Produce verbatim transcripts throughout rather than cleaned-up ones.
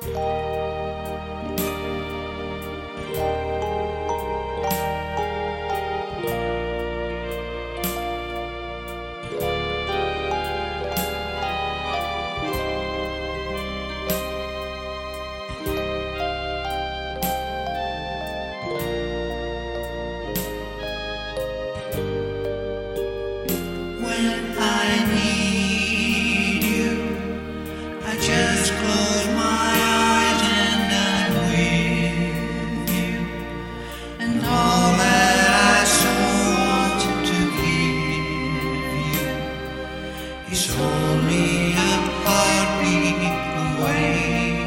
When I need you, I just close my eyes and I'm with you. And all that I so wanted to give you is only a heartbeat away.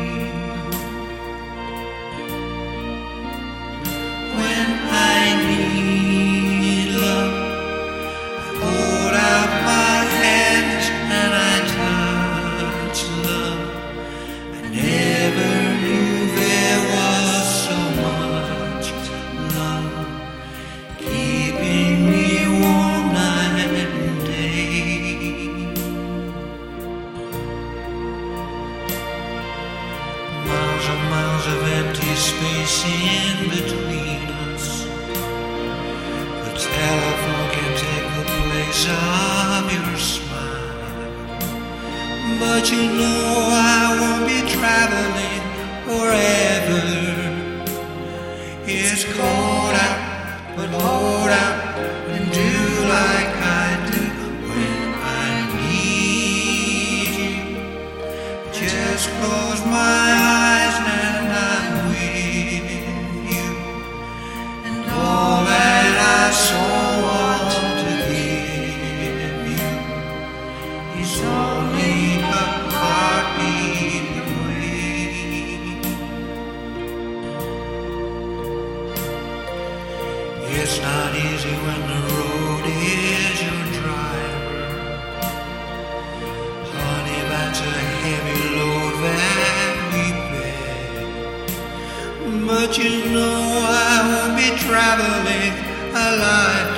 When I need love, I hold out my hands and I touch love. I never knew there was so much love keeping me warm night and day. Miles and miles of empty space in between us. The telephone can take the place of your smile, but you know I won't be traveling forever. It's cold out, but hold out and do like I do. When I need you, just close my eyes and I'm with you. And all that I so want to give you is only a heartbeat away. It's not easy when the road is your driver. Honey, that's a heavy load that we bear. But you know I won't be traveling alive